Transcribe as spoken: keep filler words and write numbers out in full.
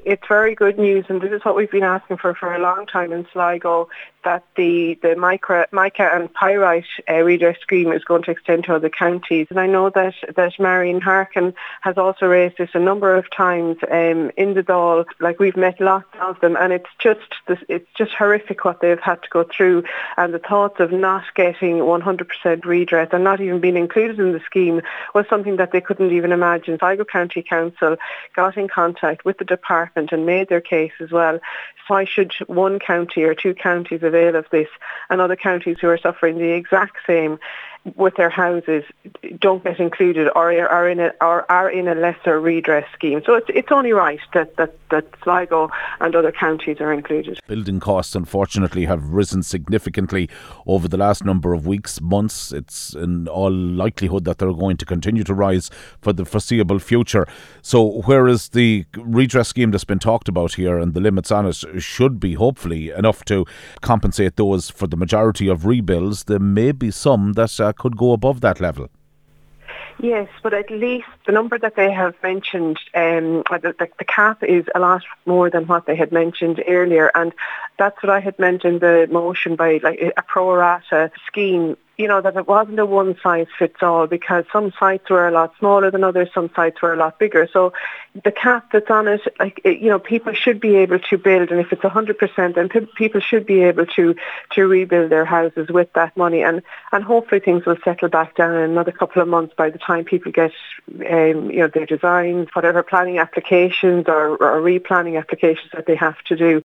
it's very good news, and this is what we've been asking for for a long time in Sligo, that the, the micro, mica and pyrite uh, redress scheme is going to extend to other counties. And I know that, that Marion Harkin has also raised this a number of times um, in the Dáil. Like, we've met lots of them, and it's just this, it's just horrific what they've had to go through. And the thoughts of not getting one hundred percent redress and not even being included in the scheme was something that they couldn't even imagine. Sligo County Council got in contact with the department and made their case as well. Why should one county or two counties avail of this, and other counties who are suffering the exact same with their houses don't get included, or are in a or are in a lesser redress scheme? So it's it's only right that, that, that Sligo and other counties are included. Building costs, unfortunately, have risen significantly over the last number of weeks, months. It's in all likelihood that they're going to continue to rise for the foreseeable future. So whereas the redress scheme that's been talked about here and the limits on it should be hopefully enough to compensate those for the majority of rebuilds, there may be some that uh, could go above that level. Yes, but at least the number that they have mentioned, um, the, the, the cap is a lot more than what they had mentioned earlier, and that's what I had meant in the motion by like a pro rata scheme. You know, that it wasn't a one-size-fits-all, because some sites were a lot smaller than others, some sites were a lot bigger. So the cap that's on it, like, it, you know, people should be able to build, and if it's one hundred percent, then pe- people should be able to, to rebuild their houses with that money. And, and hopefully things will settle back down in another couple of months by the time people get, um, you know, their designs, whatever planning applications or, or replanning applications that they have to do.